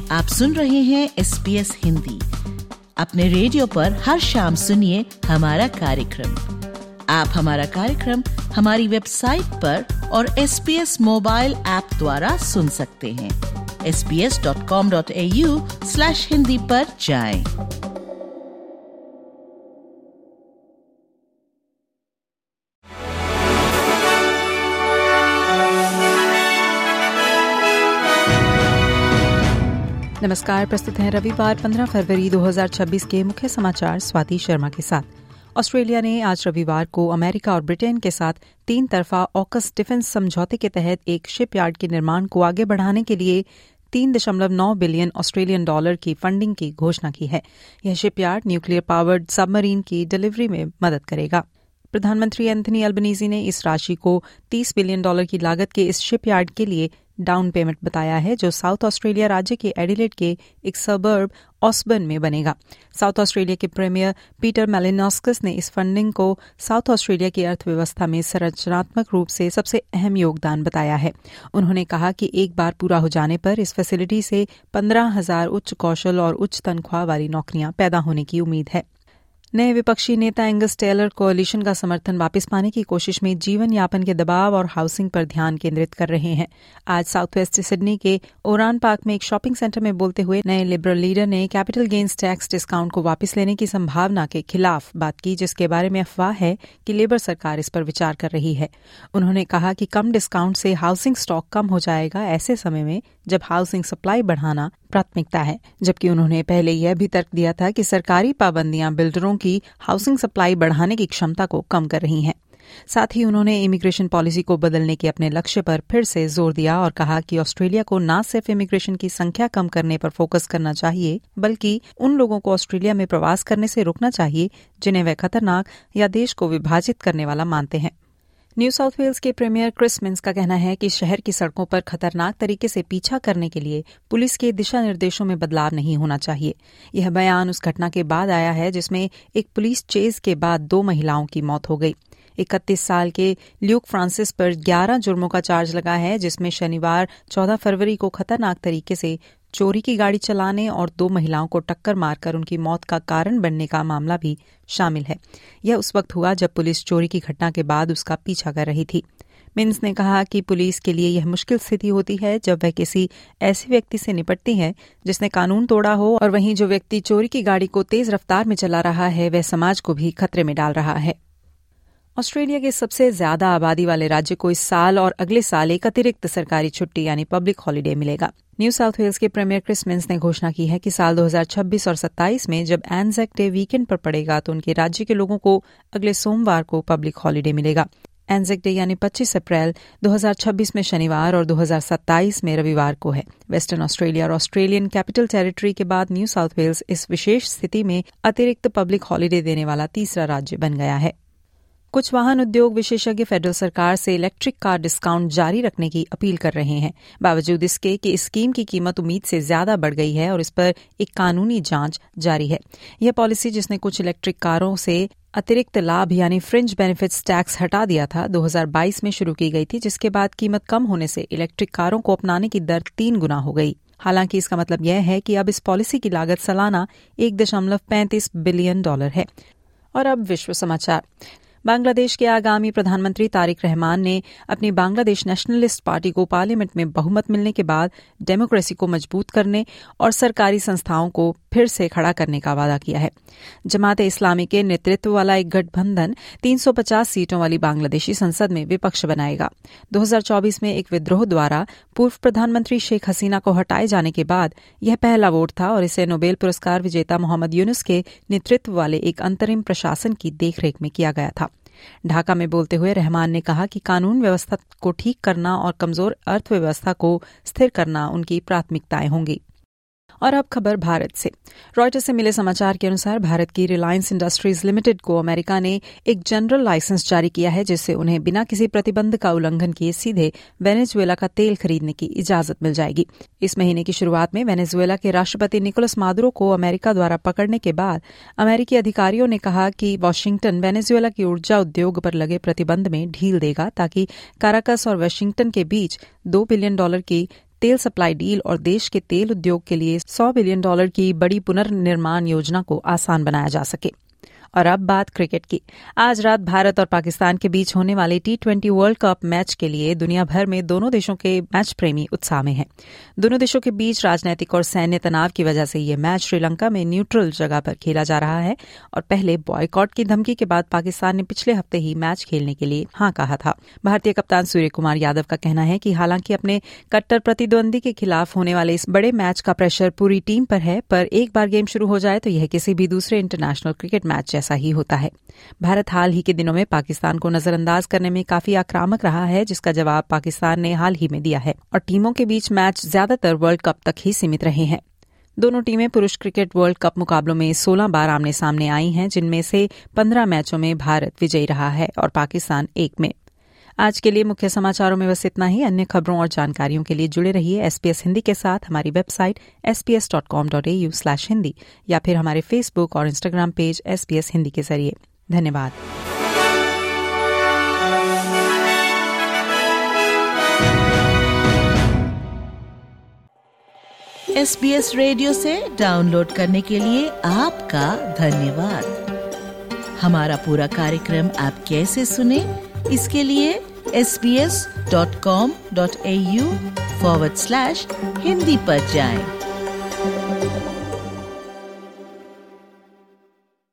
आप सुन रहे हैं SBS हिंदी। अपने रेडियो पर हर शाम सुनिए हमारा कार्यक्रम। आप हमारा कार्यक्रम हमारी वेबसाइट पर और SBS मोबाइल ऐप द्वारा सुन सकते हैं। sbs.com.au/hindi पर जाएं। नमस्कार, प्रस्तुत है रविवार 15 फरवरी 2026 के मुख्य समाचार स्वाति शर्मा के साथ। ऑस्ट्रेलिया ने आज रविवार को अमेरिका और ब्रिटेन के साथ 3 तरफा ऑकस डिफेंस समझौते के तहत एक शिपयार्ड के निर्माण को आगे बढ़ाने के लिए 3.9 बिलियन ऑस्ट्रेलियन डॉलर की फंडिंग की घोषणा की है। यह शिपयार्ड न्यूक्लियर पावर्ड सबमरीन की डिलीवरी में मदद करेगा। प्रधानमंत्री एंथनी अल्बनीजी ने इस राशि को $30 बिलियन की लागत के इस शिपयार्ड के लिए डाउन पेमेंट बताया है, जो साउथ ऑस्ट्रेलिया राज्य के एडिलेड के एक सबर्ब ऑस्बर्न में बनेगा। साउथ ऑस्ट्रेलिया के प्रीमियर पीटर मैलिनोस्कस ने इस फंडिंग को साउथ ऑस्ट्रेलिया की अर्थव्यवस्था में संरचनात्मक रूप से सबसे अहम योगदान बताया है। उन्होंने कहा कि एक बार पूरा हो जाने पर इस फैसिलिटी से 15,000 उच्च कौशल और उच्च तनख्वाह वाली नौकरियां पैदा होने की उम्मीद है। नए विपक्षी नेता एंगस टेलर कोalition का समर्थन वापस पाने की कोशिश में जीवन यापन के दबाव और हाउसिंग पर ध्यान केंद्रित कर रहे हैं। आज साउथ वेस्ट सिडनी के ओरान पार्क में एक शॉपिंग सेंटर में बोलते हुए नए लिबरल लीडर ने कैपिटल गेन्स टैक्स डिस्काउंट को वापस लेने की संभावना के खिलाफ बात की, जिसके बारे में अफवाह है कि लेबर सरकार इस पर विचार कर रही है। उन्होंने कहा कि कम डिस्काउंट से हाउसिंग स्टॉक कम हो जाएगा ऐसे समय में जब हाउसिंग सप्लाई बढ़ाना प्राथमिकता है, जबकि उन्होंने पहले यह भी तर्क दिया था कि सरकारी पाबंदियां बिल्डरों की हाउसिंग सप्लाई बढ़ाने की क्षमता को कम कर रही हैं। साथ ही उन्होंने इमिग्रेशन पॉलिसी को बदलने के अपने लक्ष्य पर फिर से जोर दिया और कहा कि ऑस्ट्रेलिया को न सिर्फ इमिग्रेशन की संख्या कम करने पर फोकस करना चाहिए, बल्कि उन लोगों को ऑस्ट्रेलिया में प्रवास करने से रोकना चाहिए जिन्हें वे खतरनाक या देश को विभाजित करने वाला मानते हैं। न्यू साउथ वेल्स के प्रीमियर क्रिस मिन्स का कहना है कि शहर की सड़कों पर खतरनाक तरीके से पीछा करने के लिए पुलिस के दिशा निर्देशों में बदलाव नहीं होना चाहिए। यह बयान उस घटना के बाद आया है जिसमें एक पुलिस चेज के बाद 2 महिलाओं की मौत हो गई। 31 साल के ल्यूक फ्रांसिस पर 11 जुर्मों का चार्ज लगा है, जिसमें शनिवार 14 फरवरी को खतरनाक तरीके से चोरी की गाड़ी चलाने और 2 महिलाओं को टक्कर मारकर उनकी मौत का कारण बनने का मामला भी शामिल है। यह उस वक्त हुआ जब पुलिस चोरी की घटना के बाद उसका पीछा कर रही थी। मिन्स ने कहा कि पुलिस के लिए यह मुश्किल स्थिति होती है जब वह किसी ऐसे व्यक्ति से निपटती है जिसने कानून तोड़ा हो, और वहीं जो व्यक्ति चोरी की गाड़ी को तेज रफ्तार में चला रहा है वह समाज को भी खतरे में डाल रहा है। ऑस्ट्रेलिया के सबसे ज्यादा आबादी वाले राज्य को इस साल और अगले साल एक अतिरिक्त सरकारी छुट्टी यानी पब्लिक हॉलिडे मिलेगा। न्यू साउथ वेल्स के प्रीमियर क्रिस मिन्स ने घोषणा की है कि साल 2026 और 27 में जब एनजेक डे वीकेंड पर पड़ेगा तो उनके राज्य के लोगों को अगले सोमवार को पब्लिक हॉलिडे मिलेगा। एनजेक डे यानी 25 अप्रैल 2026 में शनिवार और 2027 में रविवार को है। वेस्टर्न ऑस्ट्रेलिया और ऑस्ट्रेलियन कैपिटल टेरिटरी के बाद न्यू साउथ वेल्स इस विशेष स्थिति में अतिरिक्त पब्लिक हॉलिडे देने वाला तीसरा राज्य बन गया है। कुछ वाहन उद्योग विशेषज्ञ फेडरल सरकार से इलेक्ट्रिक कार डिस्काउंट जारी रखने की अपील कर रहे हैं, बावजूद इसके कि इस स्कीम की कीमत उम्मीद से ज्यादा बढ़ गई है और इस पर एक कानूनी जांच जारी है। यह पॉलिसी, जिसने कुछ इलेक्ट्रिक कारों से अतिरिक्त लाभ यानी फ्रिंज बेनिफिट्स टैक्स हटा दिया था, 2022 में शुरू की गई थी, जिसके बाद कीमत कम होने से इलेक्ट्रिक कारों को अपनाने की दर 3 गुना हो गई। हालांकि इसका मतलब यह है कि अब इस पॉलिसी की लागत सालाना $1.35 बिलियन है। और अब विश्व समाचार। बांग्लादेश के आगामी प्रधानमंत्री तारिक रहमान ने अपनी बांग्लादेश नेशनलिस्ट पार्टी को पार्लियामेंट में बहुमत मिलने के बाद डेमोक्रेसी को मजबूत करने और सरकारी संस्थाओं को फिर से खड़ा करने का वादा किया है। जमात-ए-इस्लामी के नेतृत्व वाला एक गठबंधन 350 सीटों वाली बांग्लादेशी संसद में विपक्ष बनाएगा। 2024 में एक विद्रोह द्वारा पूर्व प्रधानमंत्री शेख हसीना को हटाए जाने के बाद यह पहला वोट था और इसे नोबेल पुरस्कार विजेता मोहम्मद यूनुस के नेतृत्व वाले एक अंतरिम प्रशासन की देखरेख में किया गया था। ढाका में बोलते हुए रहमान ने कहा कि कानून व्यवस्था को ठीक करना और कमजोर अर्थव्यवस्था को स्थिर करना उनकी प्राथमिकताएं होंगी। और अब खबर भारत से। रॉयटर्स से मिले समाचार के अनुसार भारत की रिलायंस इंडस्ट्रीज लिमिटेड को अमेरिका ने एक जनरल लाइसेंस जारी किया है, जिससे उन्हें बिना किसी प्रतिबंध का उल्लंघन किए सीधे वेनेजुएला का तेल खरीदने की इजाजत मिल जाएगी। इस महीने की शुरुआत में वेनेजुएला के राष्ट्रपति निकोलस मादुरो को अमेरिका द्वारा पकड़ने के बाद अमेरिकी अधिकारियों ने कहा कि वाशिंगटन वेनेजुएला की ऊर्जा उद्योग पर लगे प्रतिबंध में ढील देगा, ताकि काराकस और वाशिंगटन के बीच $2 बिलियन की तेल सप्लाई डील और देश के तेल उद्योग के लिए $100 बिलियन की बड़ी पुनर्निर्माण योजना को आसान बनाया जा सके। और अब बात क्रिकेट की। आज रात भारत और पाकिस्तान के बीच होने वाले T20 वर्ल्ड कप मैच के लिए दुनिया भर में दोनों देशों के मैच प्रेमी उत्साह में हैं। दोनों देशों के बीच राजनीतिक और सैन्य तनाव की वजह से ये मैच श्रीलंका में न्यूट्रल जगह पर खेला जा रहा है और पहले बॉयकॉट की धमकी के बाद पाकिस्तान ने पिछले हफ्ते ही मैच खेलने के लिए हाँ कहा था। भारतीय कप्तान सूर्य कुमार यादव का कहना है कि हालांकि अपने कट्टर प्रतिद्वंदी के खिलाफ होने वाले इस बड़े मैच का प्रेशर पूरी टीम पर है, पर एक बार गेम शुरू हो जाए तो यह किसी भी दूसरे इंटरनेशनल क्रिकेट मैच ऐसा ही होता है। भारत हाल ही के दिनों में पाकिस्तान को नजरअंदाज करने में काफी आक्रामक रहा है, जिसका जवाब पाकिस्तान ने हाल ही में दिया है और टीमों के बीच मैच ज्यादातर वर्ल्ड कप तक ही सीमित रहे हैं। दोनों टीमें पुरुष क्रिकेट वर्ल्ड कप मुकाबलों में 16 बार आमने सामने आई हैं, जिनमें से 15 मैचों में भारत विजयी रहा है और पाकिस्तान 1 में। आज के लिए मुख्य समाचारों में बस इतना ही। अन्य खबरों और जानकारियों के लिए जुड़े रहिए SBS हिंदी के साथ हमारी वेबसाइट sbs.com.au/hindi या फिर हमारे फेसबुक और इंस्टाग्राम पेज SBS हिंदी के जरिए। धन्यवाद। SBS रेडियो से डाउनलोड करने के लिए आपका धन्यवाद। हमारा पूरा कार्यक्रम आप कैसे सुने, इसके लिए sbs.com.au/hindi पर जाएं।